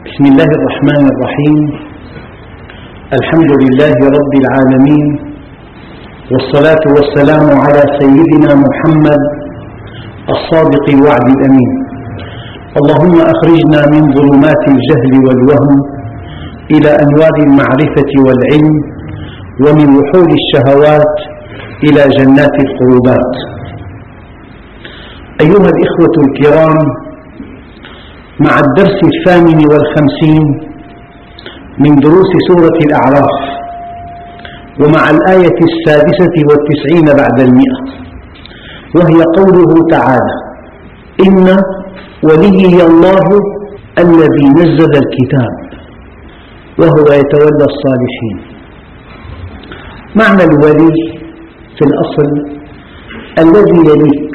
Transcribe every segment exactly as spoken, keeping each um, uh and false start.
بسم الله الرحمن الرحيم. الحمد لله رب العالمين، والصلاة والسلام على سيدنا محمد الصادق الوعد الأمين. اللهم أخرجنا من ظلمات الجهل والوهم إلى أنوار المعرفة والعلم، ومن وحول الشهوات إلى جنات القربات. أيها الإخوة الكرام، مع الدرس الثامن والخمسين من دروس سورة الأعراف، ومع الآية السادسة والتسعين بعد المئة، وهي قوله تعالى: إن وليي الله الذي نزل الكتاب وهو يتولى الصالحين. معنى الولي في الأصل الذي يليك،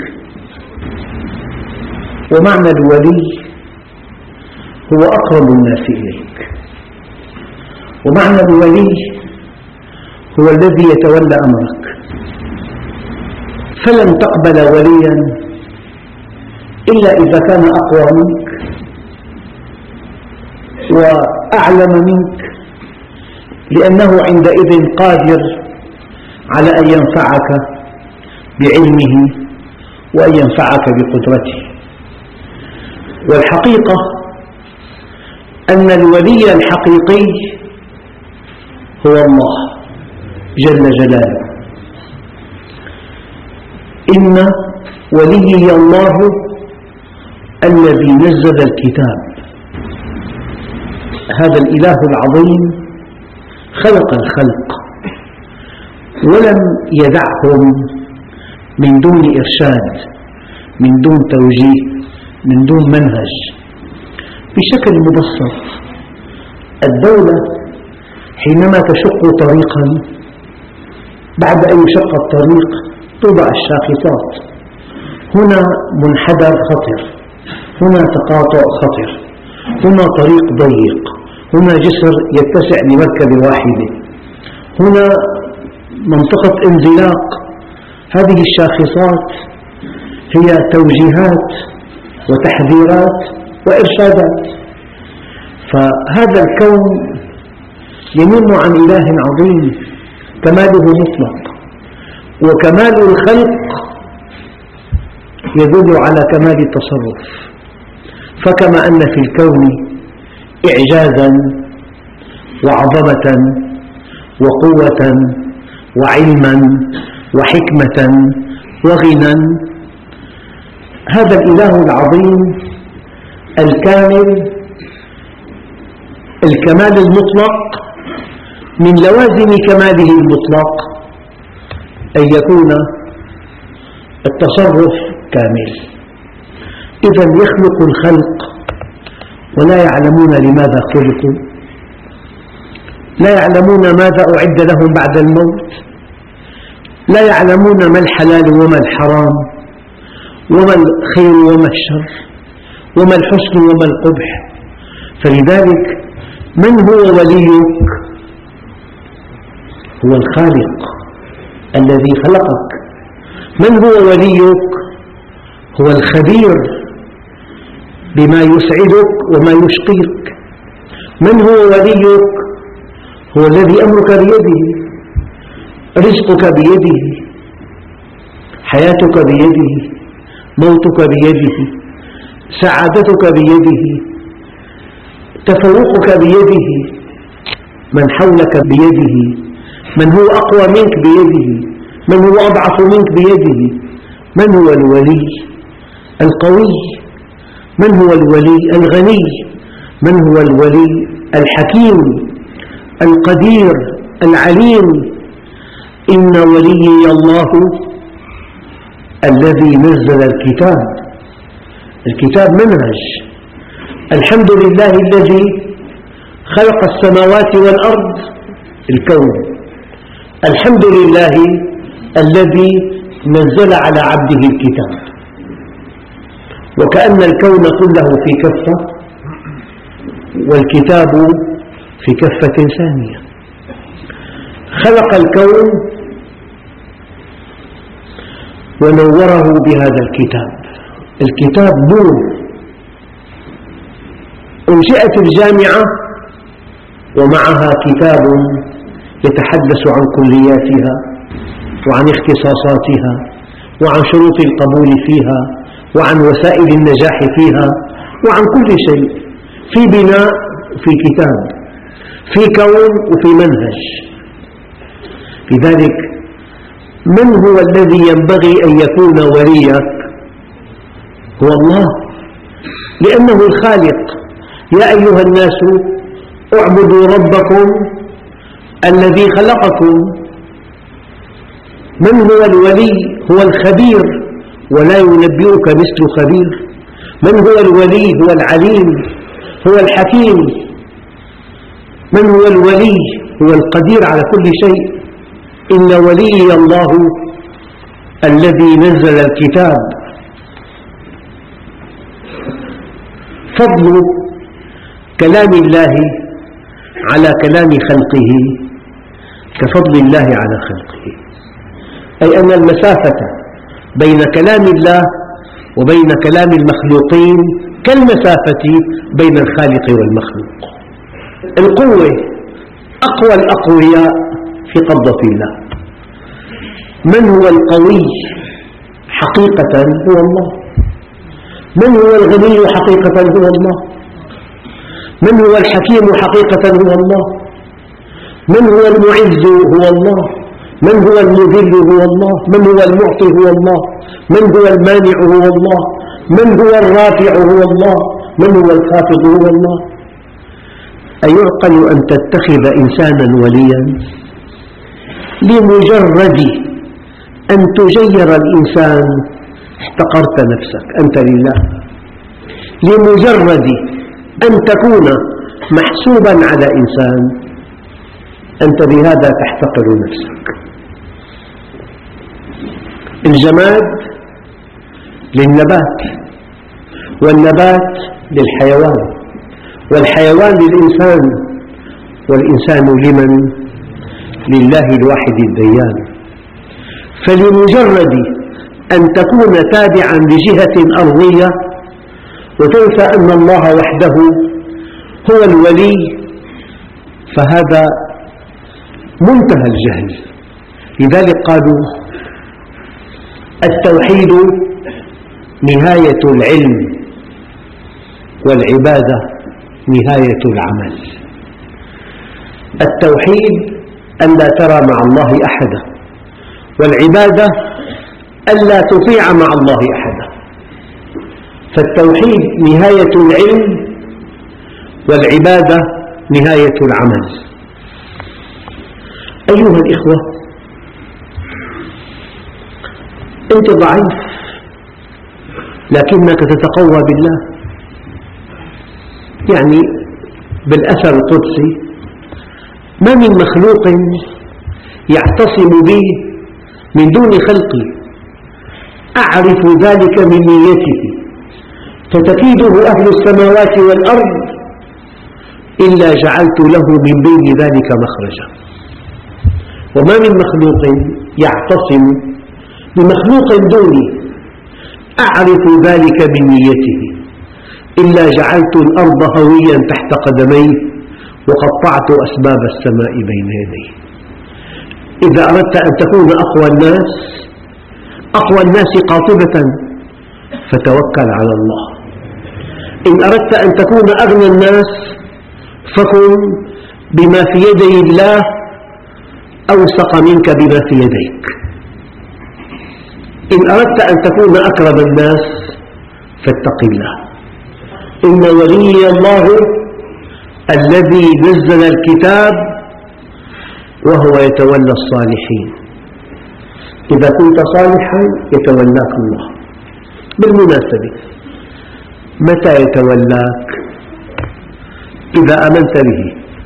ومعنى الولي هو أقرب الناس إليك، ومعنى الولي هو الذي يتولى أمرك. فلن تقبل وليا إلا إذا كان أقوى منك وأعلم منك، لأنه عندئذ قادر على أن ينفعك بعلمه وأن ينفعك بقدرته. والحقيقة أن الولي الحقيقي هو الله جل جلاله. إن وليي الله الذي نزل الكتاب. هذا الإله العظيم خلق الخلق ولم يدعهم من دون إرشاد، من دون توجيه، من دون منهج. بشكل مبسط، الدولة حينما تشق طريقا، بعد أن يشق الطريق توضع الشاخصات: هنا منحدر خطر، هنا تقاطع خطر، هنا طريق ضيق، هنا جسر يتسع لمركبة واحدة، هنا منطقة انزلاق. هذه الشاخصات هي توجيهات وتحذيرات وإرشادات. فهذا الكون ينم عن إله عظيم كماله مطلق، وكمال الخلق يدل على كمال التصرف. فكما أن في الكون إعجازا وعظمة وقوة وعلما وحكمة وغنى، هذا الإله العظيم الكامل الكمال المطلق، من لوازم كماله المطلق أن يكون التصرف كامل. إذن يخلق الخلق ولا يعلمون لماذا خلقوا، لا يعلمون ماذا أعد لهم بعد الموت، لا يعلمون ما الحلال وما الحرام، وما الخير وما الشر، وما الحسن وما القبح. فلذلك من هو وليك؟ هو الخالق الذي خلقك. من هو وليك؟ هو الخبير بما يسعدك وما يشقيك. من هو وليك؟ هو الذي أمرك بيده، رزقك بيده، حياتك بيده، موتك بيده، سعادتك بيده، تفوقك بيده، من حولك بيده، من هو أقوى منك بيده، من هو أضعف منك بيده. من هو الولي القوي؟ من هو الولي الغني؟ من هو الولي الحكيم القدير العليم؟ إن وليي الله الذي نزل الكتاب. الكتاب منهج. الحمد لله الذي خلق السماوات والأرض، الكون. الحمد لله الذي نزل على عبده الكتاب. وكأن الكون كله في كفة والكتاب في كفة ثانية. خلق الكون ونوره بهذا الكتاب. الكتاب نور، أنشئت الجامعة ومعها كتاب يتحدث عن كلياتها وعن اختصاصاتها وعن شروط القبول فيها وعن وسائل النجاح فيها وعن كل شيء، في بناء وفي كتاب، في كون وفي منهج. لذلك من هو الذي ينبغي أن يكون وليك؟ هو الله، لأنه الخالق. يا أيها الناس اعبدوا ربكم الذي خلقكم. من هو الولي؟ هو الخبير، ولا ينبئك مثل خبير. من هو الولي؟ هو العليم، هو الحكيم. من هو الولي؟ هو القدير على كل شيء. إن ولي الله الذي نزل الكتاب. فضل كلام الله على كلام خلقه كفضل الله على خلقه، أي أن المسافة بين كلام الله وبين كلام المخلوقين كالمسافة بين الخالق والمخلوق. القوة أقوى الأقوياء في قبضة الله. من هو القوي حقيقة؟ هو الله. من هو الغني حقيقة؟ هو الله. من هو الحكيم حقيقة؟ هو الله. من هو المعز؟ هو الله. من هو المذل؟ هو الله. من هو المعطي؟ هو الله. من هو المانع؟ هو الله. من هو الرافع؟ هو الله. من هو الخافض؟ هو الله. أيعقل أن تتخذ إنسانا وليا لمجرد أن تجير الإنسان احتقرت نفسك؟ أنت لله. لمجرد أن تكون محسوبا على إنسان أنت بهذا تحتقر نفسك. الجماد للنبات، والنبات للحيوان، والحيوان للإنسان، والإنسان لمن؟ لله الواحد الديان. فلمجرد أن تكون تابعا لجهة أرضية وتنسى أن الله وحده هو الولي، فهذا منتهى الجهل. لذلك قالوا التوحيد نهاية العلم والعبادة نهاية العمل. التوحيد ألا ترى مع الله أحدا، والعبادة ألا تطيع مع الله أحدا. فالتوحيد نهاية العلم والعبادة نهاية العمل. أيها الإخوة، أنت ضعيف لكنك تتقوى بالله. يعني بالأثر القدسي ما من مخلوق يعتصم بي من دون خلقي أعرف ذلك من نيته فتكيده أهل السماوات والأرض إلا جعلت له من بين ذلك مخرجا. وما من مخلوق يعتصم بمخلوق دوني أعرف ذلك من نيته إلا جعلت الأرض هويا تحت قدميه وقطعت أسباب السماء بين يديه. إذا أردت أن تكون أقوى الناس أقوى الناس قاطبة فتوكل على الله. إن أردت أن تكون أغنى الناس فكن بما في يدي الله أوثق منك بما في يديك. إن أردت أن تكون أكرم الناس فاتق الله. إن ولي الله الذي نزل الكتاب وهو يتولى الصالحين. إذا كنت صالحا يتولاك الله. بالمناسبة متى يتولاك؟ إذا آمنت به،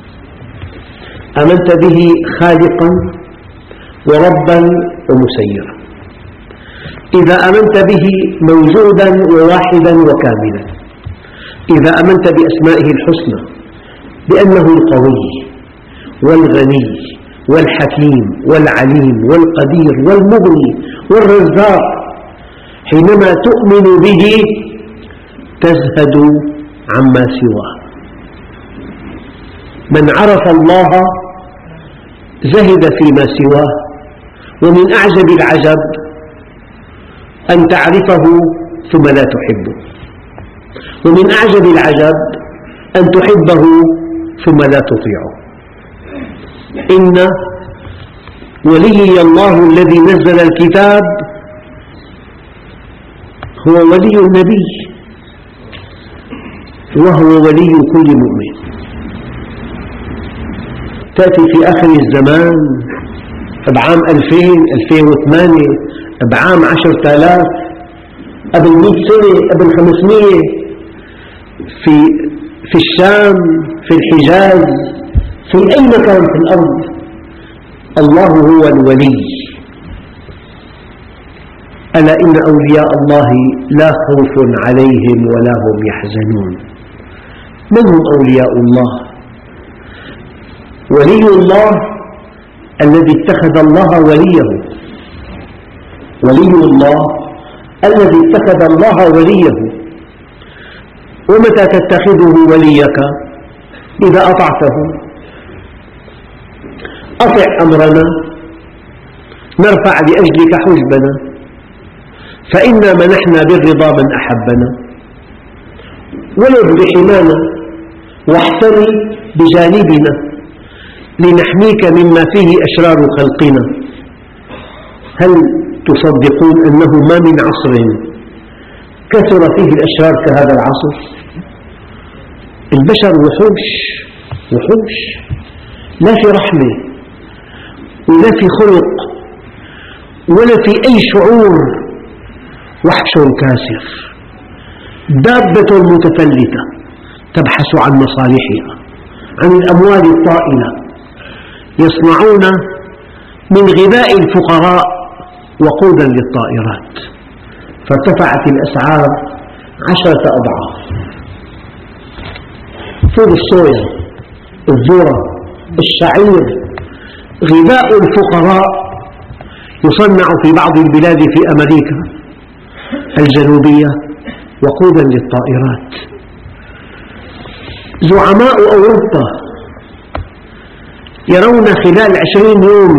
آمنت به خالقا وربا ومسيرا. إذا آمنت به موجودا وواحدا وكاملا. إذا آمنت بأسمائه الحسنى بأنه القوي والغني والحكيم والعليم والقدير والمغني والرزاق، حينما تؤمن به تزهد عما سواه. من عرف الله زهد فيما سواه. ومن أعجب العجب أن تعرفه ثم لا تحبه، ومن أعجب العجب أن تحبه ثم لا تطيعه. إن وليي الله الذي نزل الكتاب هو ولي النبي وهو ولي كل مؤمن. تأتي في آخر الزمان بعام ألفين ألفين وثمانية بعام عشرة آلاف قبل مئة سنة قبل خمسمئة في في الشام في الحجاز في أي مكان في الأرض الله هو الولي. ألا إن أولياء الله لا خوف عليهم ولا هم يحزنون. من هم أولياء الله؟ ولي الله الذي اتخذ الله وليه، ولي الله الذي اتخذ الله وليه. ومتى تتخذه وليك؟ إذا أطعته. أطع أمرنا نرفع لأجلك حجبنا، فإنا منحنا بالرضا من أحبنا، ولد بحمانا واحتمي بجانبنا لنحميك مما فيه أشرار خلقنا. هل تصدقون أنه ما من عصر كثر فيه الأشرار كهذا العصر؟ البشر وحوش وحوش، لا في رحمة ولا في خلق ولا في أي شعور، وحش كاسر، دابة متفلتة تبحث عن مصالحها، عن الأموال الطائلة، يصنعون من غذاء الفقراء وقودا للطائرات، فارتفعت الأسعار عشرة أضعاف. فول الصويا، الذرة، الشعير، غذاء الفقراء يصنع في بعض البلاد في أمريكا الجنوبية وقودا للطائرات. زعماء أوروبا يرون خلال عشرين يوم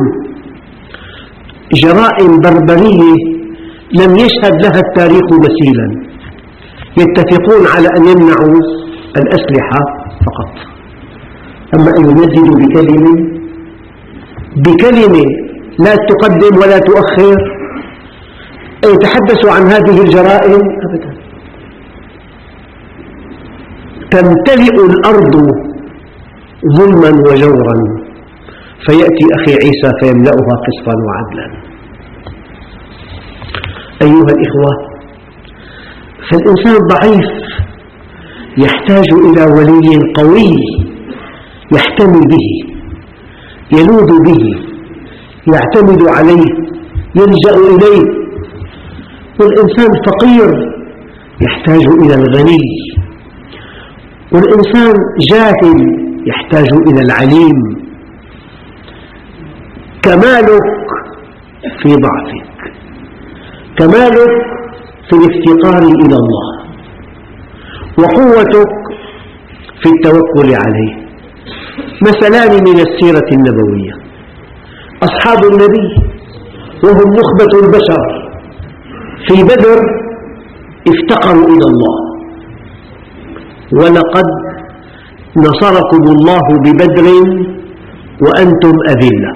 جرائم بربرية لم يشهد لها التاريخ مثيلا، يتفقون على أن يمنعوا الأسلحة فقط. أما أن يمددوا بكلمة بكلمة لا تقدم ولا تؤخر أن يتحدثوا عن هذه الجرائم أبدا. تمتلئ الأرض ظلما وجورا، فيأتي أخي عيسى فيملأها قسطا وعدلا. أيها الإخوة، فالإنسان ضعيف يحتاج إلى ولي قوي يحتمي به، يلوذ به، يعتمد عليه، يلجأ إليه. والإنسان فقير يحتاج إلى الغني، والإنسان جاهل يحتاج إلى العليم. كمالك في ضعفك، كمالك في الافتقار إلى الله، وقوتك في التوكل عليه. مثلان من السيرة النبوية: أصحاب النبي وهم نخبة البشر في بدر افتقروا إلى الله، ولقد نصركم الله ببدر وأنتم أذلة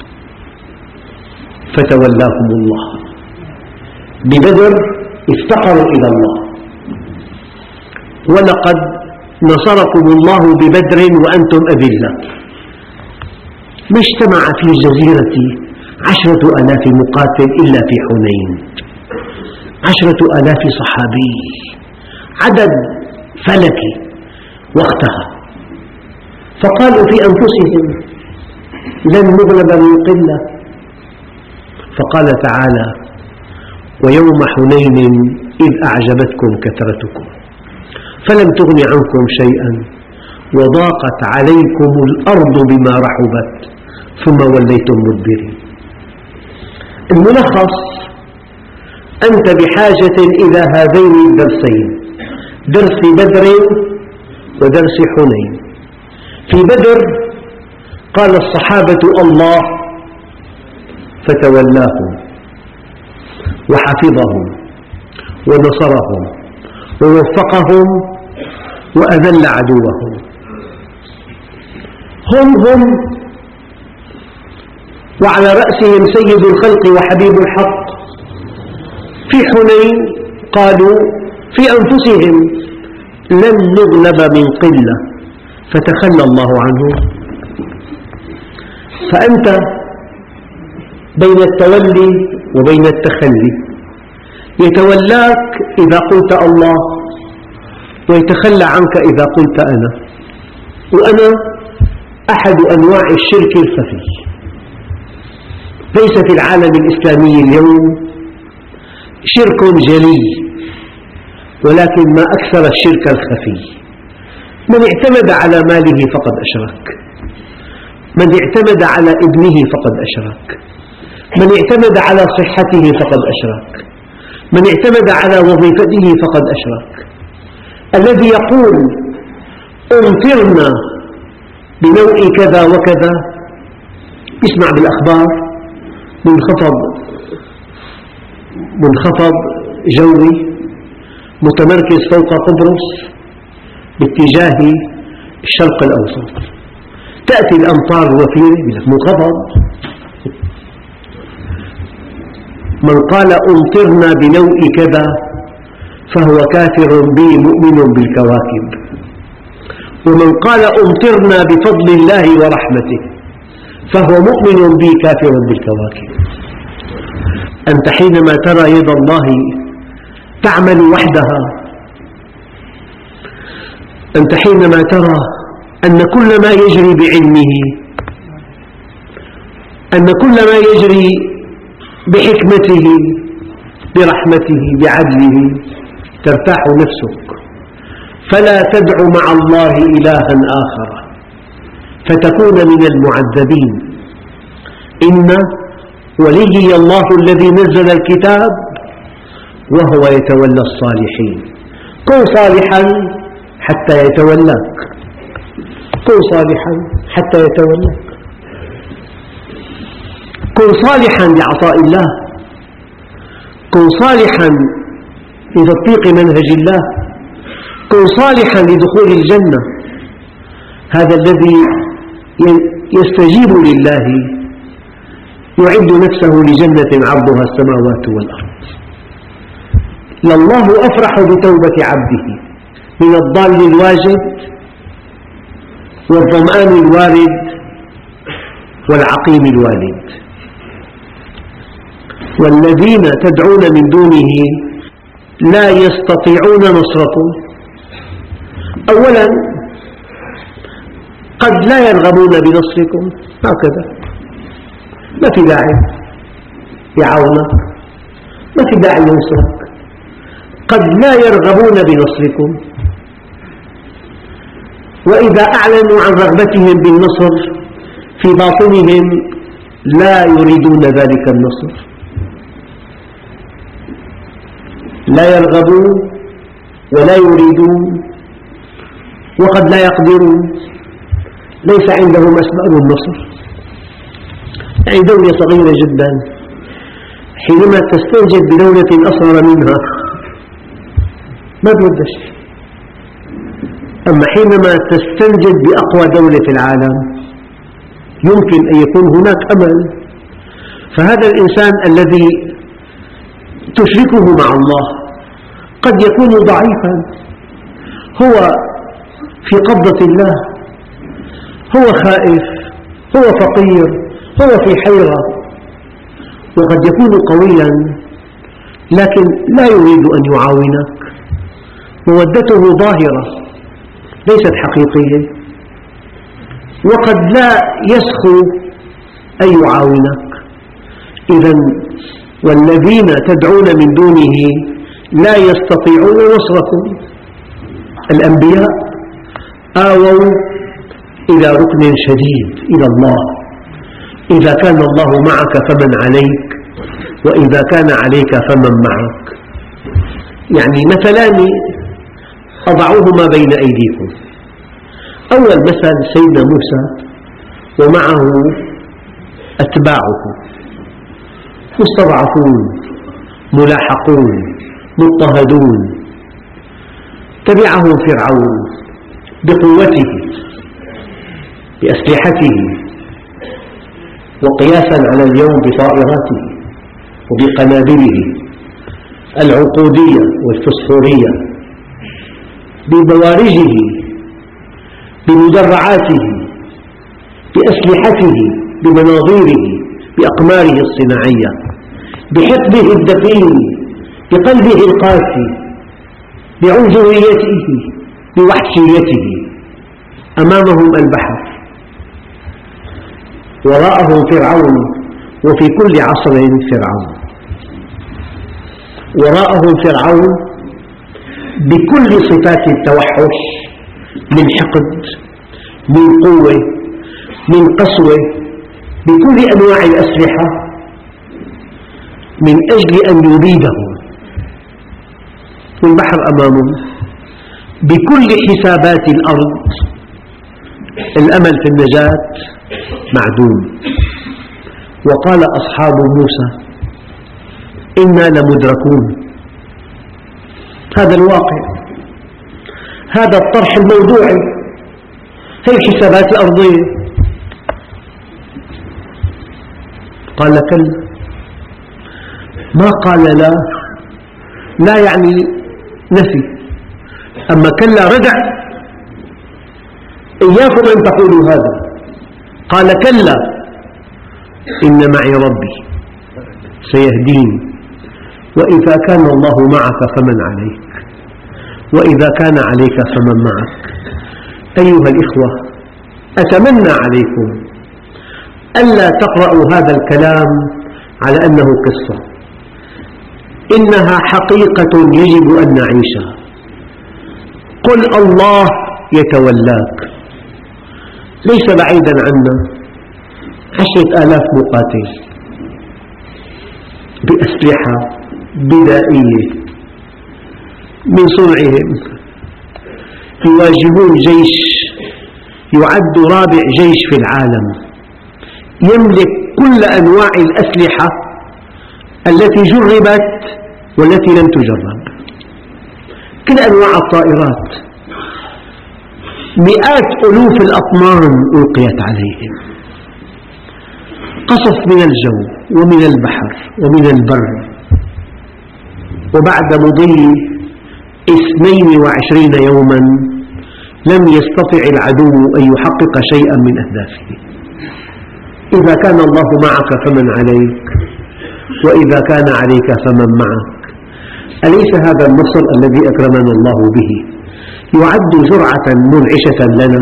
فتولاكم الله. ببدر افتقروا إلى الله، ولقد نصركم الله ببدر وأنتم أذلة. ما اجتمع في الجزيرة عشرة آلاف مقاتل إلا في حنين، عشرة آلاف صحابي، عدد فلكي وقتها. فقالوا في أنفسهم لن نغلب من قلة، فقال تعالى: ويوم حنين إذ أعجبتكم كثرتكم فلم تغن عنكم شيئا وضاقت عليكم الأرض بما رحبت ثم وليتم مدبرين. الملخص: أنت بحاجة إلى هذين الدرسين، درس بدر ودرس حنين. في بدر قال الصحابة الله فتولاهم وحفظهم ونصرهم ووفقهم وأذل عدوهم. هم هم وعلى رأسهم سيد الخلق وحبيب الحق. في حنين قالوا في أنفسهم لن نغلب من قلة فتخلى الله عنهم. فأنت بين التولي وبين التخلي، يتولاك إذا قلت الله ويتخلى عنك إذا قلت أنا. وأنا أحد أنواع الشرك الخفي. ليس في العالم الإسلامي اليوم شرك جلي، ولكن ما أكثر الشرك الخفي. من اعتمد على ماله فقد أشرك، من اعتمد على ابنه فقد أشرك، من اعتمد على صحته فقد أشرك، من اعتمد على وظيفته فقد أشرك. الذي يقول أمطرنا بنوع كذا وكذا، يسمع بالأخبار منخفض منخفض جوي متمركز فوق قبرص باتجاه الشرق الأوسط، تأتي الأمطار الوفيرة منخفض. من قال أمطرنا بنوء كذا فهو كافر بي مؤمن بالكواكب، ومن قال أمطرنا بفضل الله ورحمته فهو مؤمن بي كافر بالكواكب. أنت حينما ترى يد الله تعمل وحدها، أنت حينما ترى أن كل ما يجري بعلمه، أن كل ما يجري بحكمته برحمته بعدله، ترتاح نفسك. فلا تدع مع الله إلها آخر فتكون من المعذبين. إن وليي الله الذي نزل الكتاب وهو يتولى الصالحين. كن صالحا حتى يتولاك، كن صالحا حتى يتولاك، كن صالحا لعطاء الله، كن صالحا لتطبيق منهج الله، كن صالحا لدخول الجنة. هذا الذي يستجيب لله يعد نفسه لجنة عرضها السماوات والأرض. لله أفرح بتوبة عبده من الضال الواجد والظمآن الوارد والعقيم الوالد. والذين تدعون من دونه لا يستطيعون نصركم. أولا قد لا يرغبون بنصركم، هكذا ما في داعي يعاونك، ما في داعي ينصرك. قد لا يرغبون بنصركم، وإذا أعلنوا عن رغبتهم بالنصر في باطنهم لا يريدون ذلك النصر. لا يرغبون ولا يريدون وقد لا يقدرون، ليس عندهم أسباب النصر. يعني دولة صغيرة جدا حينما تستنجد بدولة أصغر منها ما بيود شيء، أما حينما تستنجد بأقوى دولة في العالم يمكن أن يكون هناك أمل. فهذا الإنسان الذي تشركه مع الله قد يكون ضعيفا، هو في قبضة الله، هو خائف، هو فقير، هو في حيرة، وقد يكون قويا لكن لا يريد أن يعاونك. مودته ظاهرة ليست حقيقية، وقد لا يسخو أن يعاونك. إذن والذين تدعون من دونه لا يستطيعون نصركم. الأنبياء آووا إلى ركن شديد إلى الله. إذا كان الله معك فمن عليك، وإذا كان عليك فمن معك. يعني مثلان أضعوهما بين أيديكم: أول مثل سيدنا موسى ومعه أتباعه مستضعفون ملاحقون مضطهدون، تبعهم فرعون بقوته بأسلحته، وقياسا على اليوم بطائراته وبقنابله العنقودية والفسفورية، ببوارجه بمدرعاته بأسلحته بمناظيره بأقماره الصناعية بحقده الدفين بقلبه القاسي بعنجريته بوحشيته. أمامهم البحر، وراءهم فرعون، وفي كل عصر فرعون، وراءهم فرعون بكل صفات التوحش، من حقد من قوة من قسوة، بكل أنواع الأسلحة من أجل أن يبيدهم، والبحر أمامهم بكل حسابات الأرض، الأمل في النجاة معدوم. وقال أصحاب موسى إنا لمدركون. هذا الواقع، هذا الطرح الموضوعي، هي الحسابات الأرضية. قال كلا، ما قال لا، لا يعني نفي، أما كلا ردع، إياكم أن تقولوا هذا. قال كلا إن معي ربي سيهدين، وإذا كان الله معك فمن عليك، وإذا كان عليك فمن معك. أيها الإخوة، أتمنى عليكم ألا تقرأوا هذا الكلام على أنه قصة، إنها حقيقة يجب أن نعيشها. قل الله يتولاك، ليس بعيدا عنا عشرة آلاف مقاتل بأسلحة بدائية من صنعهم يواجهون جيش يعد رابع جيش في العالم، يملك كل أنواع الأسلحة التي جربت والتي لم تجرب، كل أنواع الطائرات، مئات ألوف الأطنان ألقيت عليهم، قصف من الجو ومن البحر ومن البر. وبعد مضي اثنين وعشرين يوما لم يستطع العدو أن يحقق شيئا من أهدافه. إذا كان الله معك فمن عليك، وإذا كان عليك فمن معك. أليس هذا النصر الذي أكرمنا الله به يعد جرعة منعشة لنا؟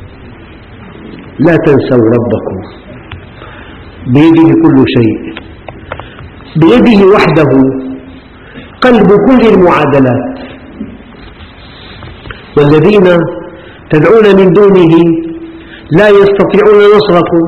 لا تنسوا ربكم، بيده كل شيء، بيده وحده قلب كل المعادلات. والذين تدعون من دونه لا يستطيعون نصركم،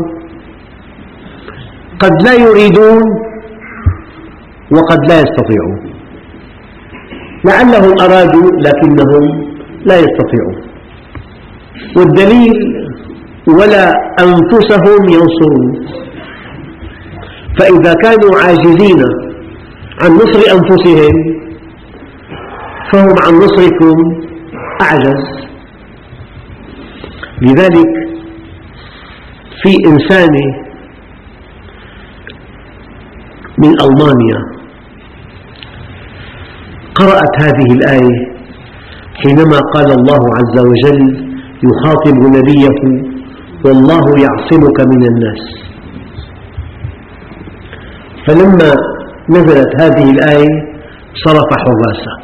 قد لا يريدون وقد لا يستطيعون، لعلهم أرادوا لكنهم لا يستطيعون. والدليل ولا أنفسهم ينصرون. فإذا كانوا عاجزين عن نصر أنفسهم فهم عن نصركم أعجز. لذلك في إنسانة من ألمانيا قرأت هذه الآية حينما قال الله عز وجل يخاطب نبيه والله يعصمك من الناس. فلما نزلت هذه الآية صرف حراسة.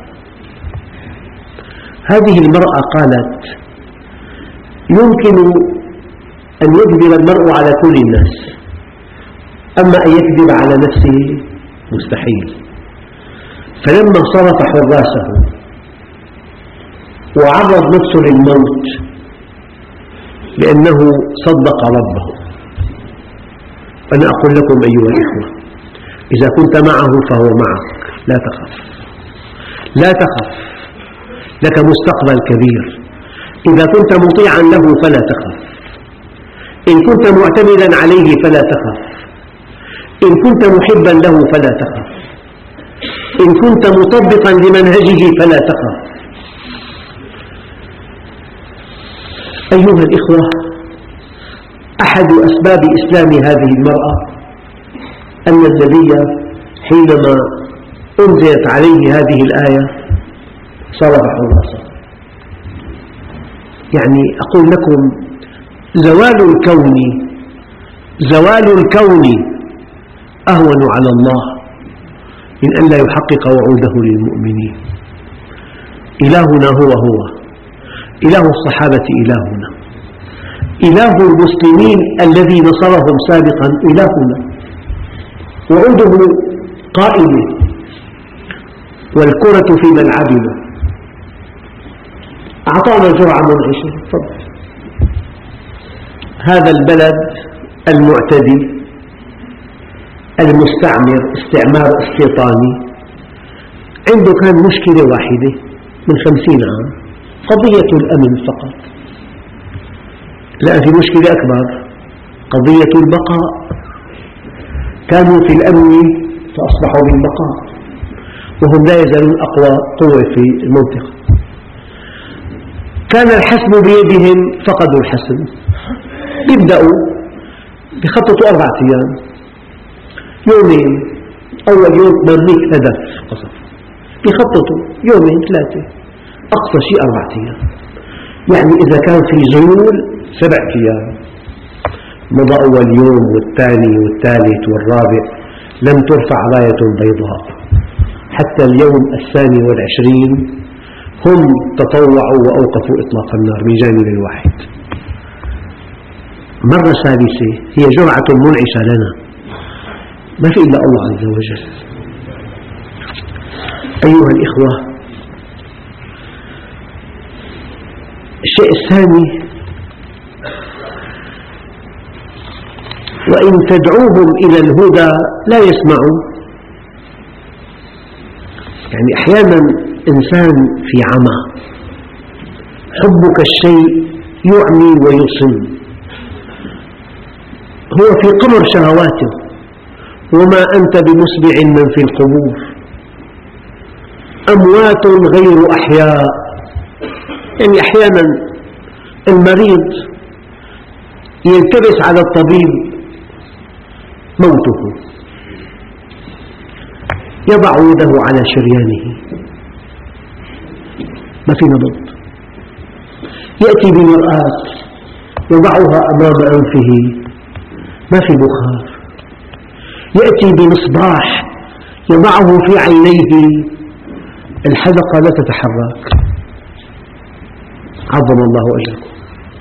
هذه المرأة قالت يمكن أن يكذب المرء على كل الناس، أما أن يكذب على نفسه مستحيل. فلما صرف حراسه وعرض نفسه للموت لأنه صدق ربه. أنا أقول لكم أيها الإخوة، إذا كنت معه فهو معك، لا تخف، لا تخف، لك مستقبل كبير، إذا كنت مطيعا له فلا تخف، إن كنت معتمدا عليه فلا تخف، إن كنت محبا له فلا تخف، إن كنت مطبقا لمنهجه فلا تخف. أيها الإخوة، أحد أسباب إسلام هذه المرأة أن النبي حينما أنزلت عليه هذه الآية صرف حراسه. يعني أقول لكم زوال الكون زوال الكون أهون على الله من أن لا يحقق وعوده للمؤمنين. إلهنا هو هو إله الصحابة، إلهنا إله المسلمين الذي نصرهم سابقا، إلهنا وعوده قائم والكرة في ملعبنا. أعطانا جرعة منعشة. هذا البلد المعتدي المستعمر استعمار استيطاني عنده كان مشكلة واحدة من خمسين عام، قضية الأمن فقط. لا، في مشكلة أكبر، قضية البقاء. كانوا في الأمن فأصبحوا بالبقاء، وهم لا يزالون أقوى قوة في المنطقة. كان الحسم بيدهم فقدوا الحسم، يبدأوا بخططوا أربعة أيام، يومين، أول يوم ثمانمئة هدف قصف، بخططوا يومين ثلاثة، أقصى شيء أربعة أيام. يعني إذا كان في زيول سبع أيام. مضى أول يوم والثاني والثالث والرابع لم ترفع راية بيضاء، حتى اليوم الثاني والعشرين هم تطوعوا وأوقفوا إطلاق النار من جانب واحد. مرة ثالثة هي جرعة منعشة لنا، ما في إلا الله عز وجل. أيها الإخوة، الشيء الثاني، وإن تدعوهم إلى الهدى لا يسمعوا. يعني أحيانا إنسان في عمى، حبك الشيء يعمي ويصم، هو في قمر شهواته، وما أنت بمسمع من في القبور، أموات غير أحياء. يعني أحيانا المريض يلتبس على الطبيب موته، يضع يده على شريانه، ما في نبض، يأتي بمرآة يضعها أمام أنفه، ما في بخار، يأتي بمصباح يضعه في عينيه، الحلقة لا تتحرك. عظم الله أجركم.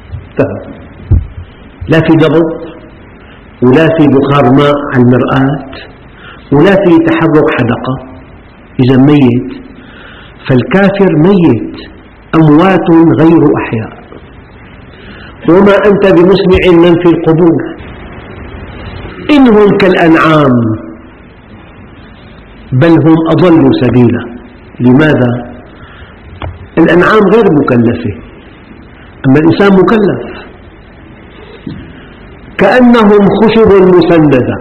لا في نبض، ولا في بخار ماء على المرآة، ولا في تحرك حلقة، إذا ميت. فالكافر ميت، أموات غير أحياء. وما أنت بمسمع من في القبور، إنهم كالأنعام بل هم أضل سبيلا. لماذا؟ الأنعام غير مكلفة، أما الإنسان مكلف. كأنهم خشب مسندة،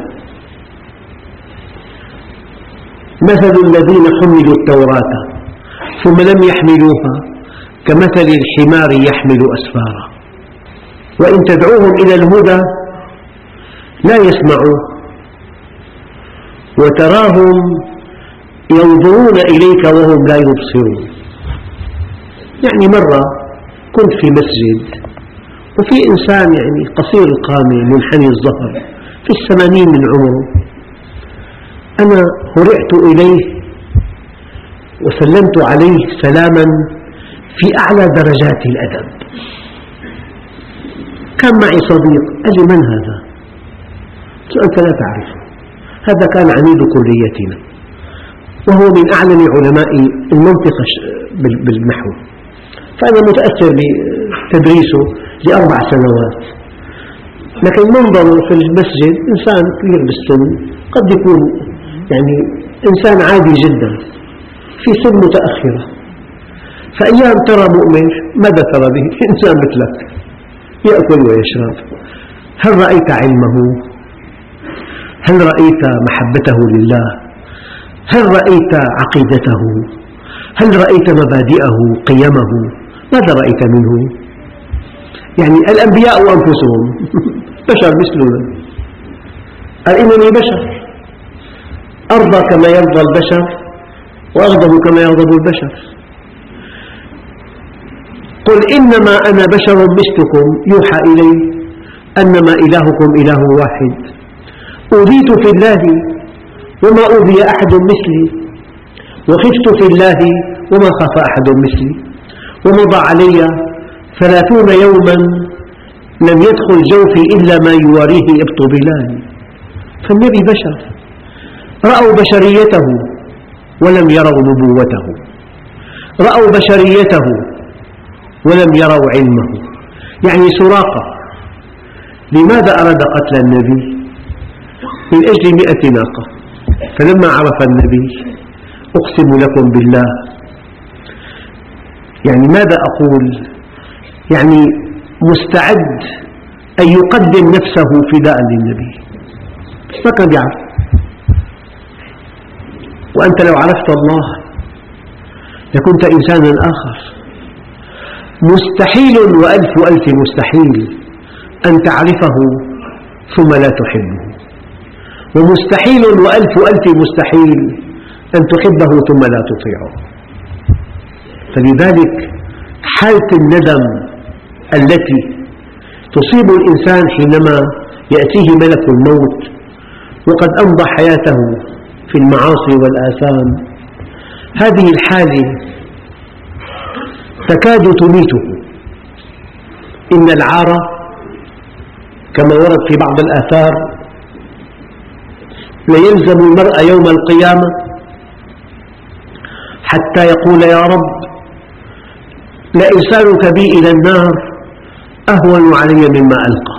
مثل الذين حملوا التوراة ثم لم يحملوها كمثل الحمار يحمل أسفارا. وإن تدعوهم إلى الهدى لا يسمعوا، وتراهم ينظرون إليك وهم لا يبصرون. يعني مرة كنت في مسجد وفي إنسان يعني قصير القامة منحني الظهر في الثمانين من عمره، أنا هرعت إليه وسلمت عليه سلاما في أعلى درجات الأدب. كان معي صديق قال لي: من هذا؟ قلت: أنت لا تعرفه، هذا كان عميد كليتنا، وهو من أعلم علماء المنطقة بالنحو، فأنا متأثر بتدريسه لأربع سنوات. لكن منظره في المسجد إنسان كبير بالسن، قد يكون يعني إنسان عادي جدا في سن متأخرة. فأيام ترى مؤمن ماذا ترى به؟ إنسان مثلك يأكل ويشرب. هل رأيت علمه؟ هل رأيت محبته لله؟ هل رأيت عقيدته؟ هل رأيت مبادئه قيمه؟ ماذا رأيت منه؟ يعني الأنبياء أنفسهم بشر مثلنا، قال إنني بشر، أرضى كما يرضى البشر وأغضب كما يغضب البشر. قل إنما أنا بشر مثلكم يوحى إلي أنما إلهكم إله واحد، أوذيت في الله وما أوذي أحد مثلي، وخفت في الله وما خاف أحد مثلي، ومضى علي ثلاثون يوما لم يدخل جوفي إلا ما يواريه إبط بلال. فالنبي بشر، رأوا بشريته ولم يروا نبوته، رأوا بشريته ولم يروا علمه. يعني سراقة لماذا أراد قتل النبي؟ من أجل مئة ناقة، فلما عرف النبي أقسم لكم بالله، يعني ماذا أقول؟ يعني مستعد أن يقدم نفسه فداء للنبي، بس ما كان يعرف. وأنت لو عرفت الله لكنت إنسانا آخر. مستحيل وألف ألف مستحيل أن تعرفه ثم لا تحبه، ومستحيل وألف ألف مستحيل أن تحبه ثم لا تطيعه. فلذلك حالة الندم التي تصيب الإنسان حينما يأتيه ملك الموت وقد أمضى حياته في المعاصي والآثام، هذه الحالة تكاد تميته. إن العار كما ورد في بعض الآثار ليلزم المرء يوم القيامة حتى يقول يا رب لإرسالك بي إلى النار أهون علي مما ألقى،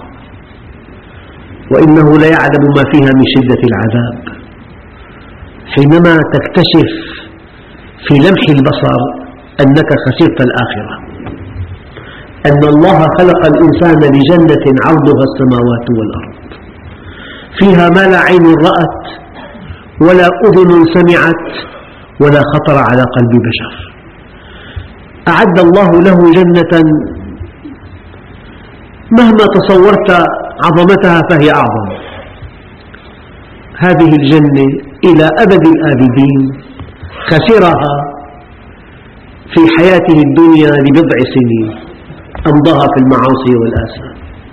وإنه ليعلم ما فيها من شدة العذاب. حينما تكتشف في لمح البصر أنك خسرت الآخرة، أن الله خلق الإنسان لجنة عرضها السماوات والأرض، فيها ما لا عين رأت ولا أذن سمعت ولا خطر على قلب بشر. أعد الله له جنة مهما تصورت عظمتها فهي أعظم. هذه الجنة إلى أبد الآبدين خسرها في حياته الدنيا لبضع سنين أمضاها في المعاصي والآثام.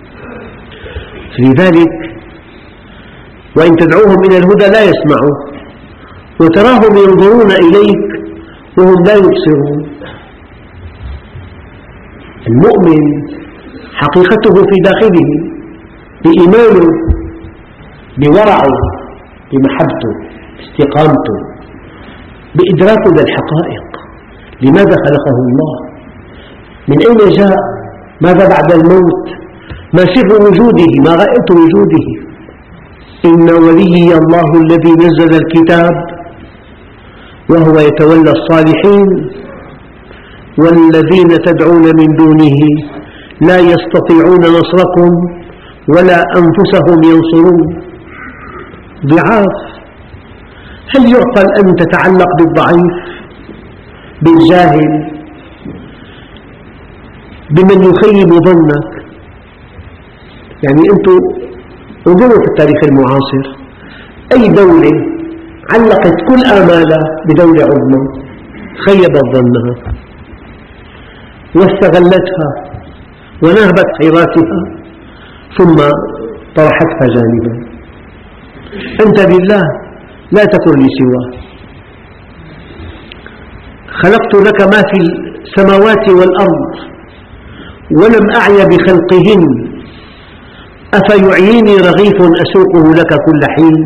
لذلك وإن تدعوهم إلى الهدى لا يسمعوا، وتراهم ينظرون إليك وهم لا يبصرون. المؤمن حقيقته في داخله بإيمانه بورعه بمحبته باستقامته بإدراكه للحقائق. لماذا خلقه الله؟ من أين جاء؟ ماذا بعد الموت؟ ما سر وجوده؟ ما غاية وجوده؟ إن وليي الله الذي نزل الكتاب وهو يتولى الصالحين والذين تدعون من دونه لا يستطيعون نصركم ولا أنفسهم ينصرون. ضعاف. هل يعقل أن تتعلق بالضعيف، بالجاهل، بمن يخيب ظنك؟ يعني أنتم انظروا في التاريخ المعاصر، أي دولة علقت كل آمالها بدولة عظمى خيبت ظنها واستغلتها ونهبت خيراتها ثم طرحتها جانبا. أنت لله لا تكن لسواه. خلقت لك ما في السماوات والأرض ولم أعي بخلقهن، أفيعيني رغيف أسوقه لك كل حين؟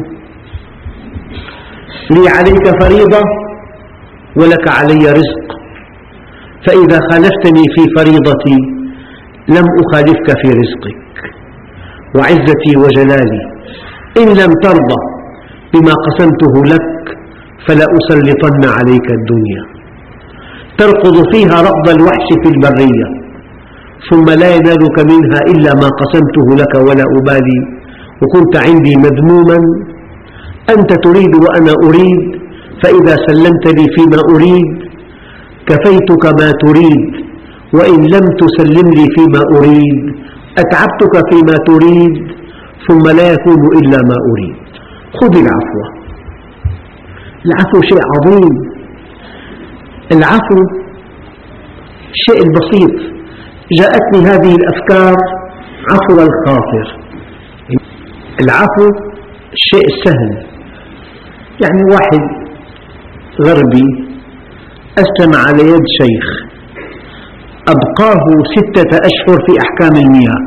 لي عليك فريضة ولك علي رزق، فإذا خالفتني في فريضتي لم أخالفك في رزقك. وعزتي وجلالي إن لم ترضى بما قسمته لك فلا أسلطن عليك الدنيا. تركض فيها ركض الوحش في البرية ثم لا ينالك منها إلا ما قسمته لك ولا أبالي وكنت عندي مذموما. أنت تريد وأنا أريد، فإذا سلمت لي فيما أريد كفيتك ما تريد، وإن لم تسلم لي فيما أريد أتعبتك فيما تريد ثم لا يكون إلا ما أريد. خذ العفو. العفو شيء عظيم. العفو شيء بسيط. جاءتني هذه الأفكار عفو الخاطر. العفو الشيء السهل. يعني واحد غربي أسلم على يد شيخ أبقاه ستة أشهر في أحكام المياه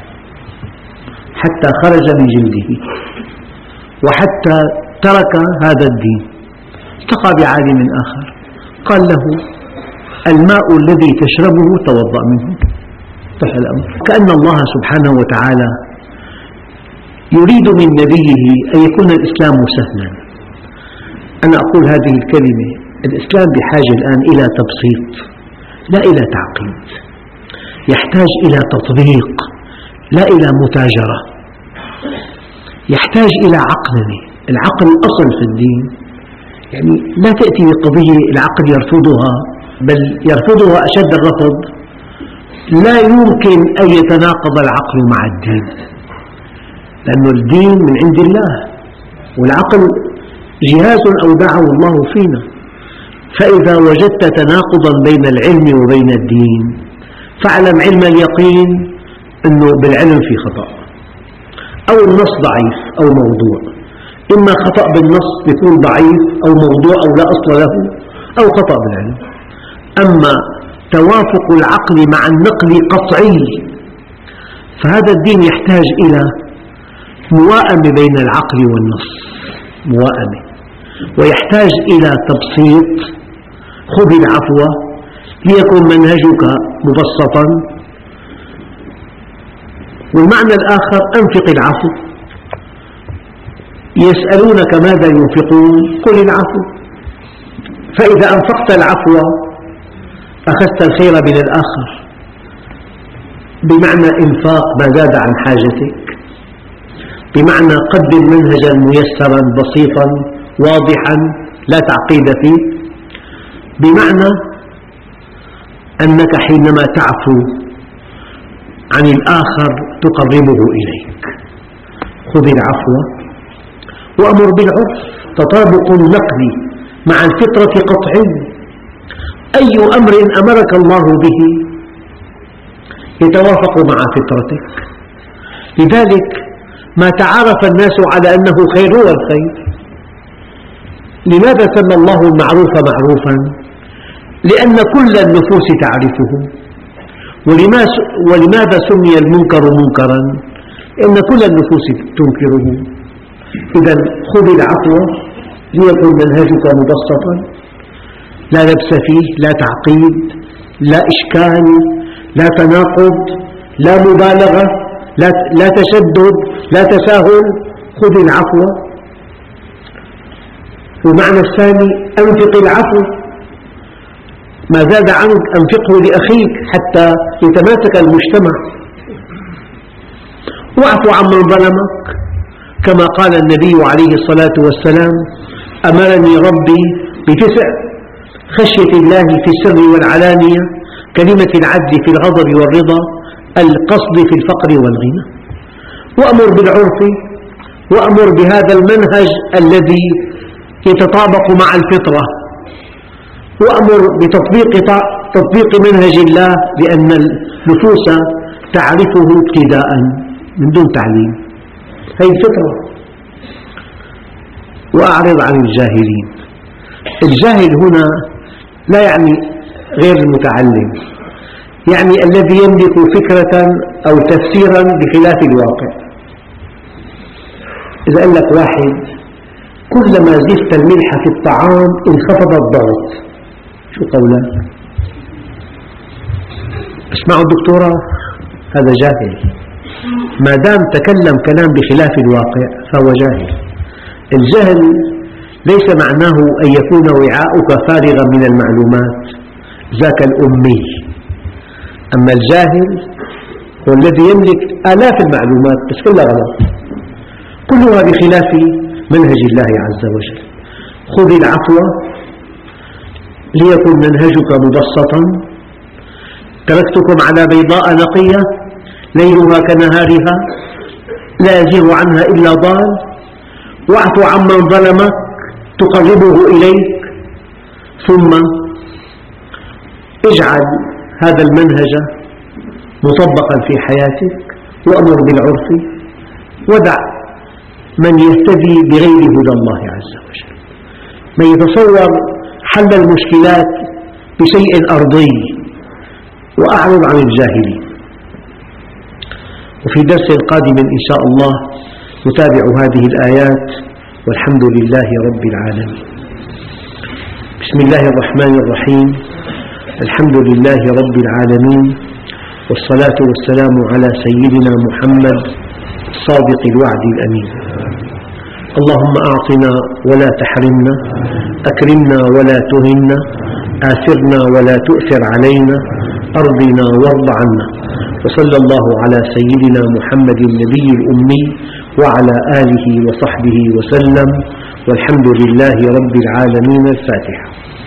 حتى خرج من جلده وحتى ترك هذا الدين. التقى بعالم آخر قال له: الماء الذي تشربه توضأ منه. انتهى الأمر. كأن الله سبحانه وتعالى يريد من نبيه أن يكون الإسلام سهلا. أنا أقول هذه الكلمة: الإسلام بحاجة الآن إلى تبسيط لا إلى تعقيد، يحتاج إلى تطبيق لا إلى متاجرة، يحتاج إلى عقلنة. العقل أصل في الدين، يعني لا تأتي بقضية العقل يرفضها، بل يرفضها أشد الرفض. لا يمكن أن يتناقض العقل مع الدين، لأن الدين من عند الله والعقل جهاز أودعه الله فينا. فإذا وجدت تناقضا بين العلم وبين الدين فاعلم علم اليقين أنه بالعلم في خطأ، أو النص ضعيف أو موضوع. إما خطأ بالنص يكون ضعيف أو موضوع أو لا أصل له، أو خطأ بالعلم. أما توافق العقل مع النقل قطعي، فهذا الدين يحتاج إلى موائمة بين العقل والنص، موائمة، ويحتاج إلى تبسيط. خذ العفو ليكن منهجك مبسطا. والمعنى الآخر: أنفق العفو. يسألونك ماذا ينفقون قل العفو. فإذا أنفقت العفو أخذت الخير من الآخر، بمعنى إنفاق ما زاد عن حاجتك، بمعنى قدم منهجا ميسرا بسيطا واضحا لا تعقيد فيه، بمعنى أنك حينما تعفو عن الآخر تقربه إليك. خذ العفو وأمر بالعرف. تطابق النقل مع الفطرة قطعي. أي أمر أمرك الله به يتوافق مع فطرتك. لذلك ما تعارف الناس على أنه خير هو الخير. لماذا سمى الله المعروف معروفا؟ لأن كل النفوس تعرفه. ولماذا سمي المنكر منكرا؟ لأن كل النفوس تنكره. إذا خذ العفو ليكن منهجك مبسطا، لا لبس فيه، لا تعقيد، لا إشكال، لا تناقض، لا مبالغة، لا تشدد، لا تساهل. خذ العفو. والمعنى الثاني: أنفق العفو. ما زاد عنك أنفقه لأخيك حتى يتماسك المجتمع. واعف عمن ظلمك، كما قال النبي عليه الصلاة والسلام: أمرني ربي بتسع: خشية الله في السر والعلانية، كلمة العدل في الغضب والرضا، القصد في الفقر والغنى. وأمر بالعرف، وأمر بهذا المنهج الذي يتطابق مع الفطرة، وأمر بتطبيق تطبيق منهج الله، لأن النفوس تعرفه ابتداء من دون تعليم. هذه الفطرة. وأعرض عن الجاهلين. الجاهل هنا لا يعني غير المتعلم، يعني الذي يملك فكرة أو تفسيرا بخلاف الواقع. إذا قال لك واحد: كلما زدت الملح في الطعام انخفض الضغط، شو قولك؟ اسمعوا الدكتورة، هذا جاهل. ما دام تكلم كلام بخلاف الواقع فهو جاهل. الجهل ليس معناه أن يكون وعاؤك فارغا من المعلومات، ذاك الأمي. أما الجاهل هو الذي يملك آلاف المعلومات بس كلها غلط، كلها بخلاف منهج الله عز وجل. خذ العفو ليكن منهجك مبسطا، تركتكم على بيضاء نقية ليلها كنهارها لا يزيغ عنها إلا ضال، واعف عمن ظلمك تقربه إليك، ثم اجعل هذا المنهج مطبقا في حياتك، وأمر بالعرف ودع من يهتدي بغير هدى الله عز وجل، من يتصور حل المشكلات بشيء أرضي، وأعرض عن الجاهلين. وفي درس قادم إن شاء الله نتابع هذه الآيات، والحمد لله رب العالمين. بسم الله الرحمن الرحيم، الحمد لله رب العالمين، والصلاة والسلام على سيدنا محمد الصادق الوعد الأمين. اللهم أعطنا ولا تحرمنا، أكرمنا ولا تهنا، آثرنا ولا تؤثر علينا، أرضنا وارض عنا. وصلى الله على سيدنا محمد النبي الأمي وعلى آله وصحبه وسلم، والحمد لله رب العالمين. الفاتحة.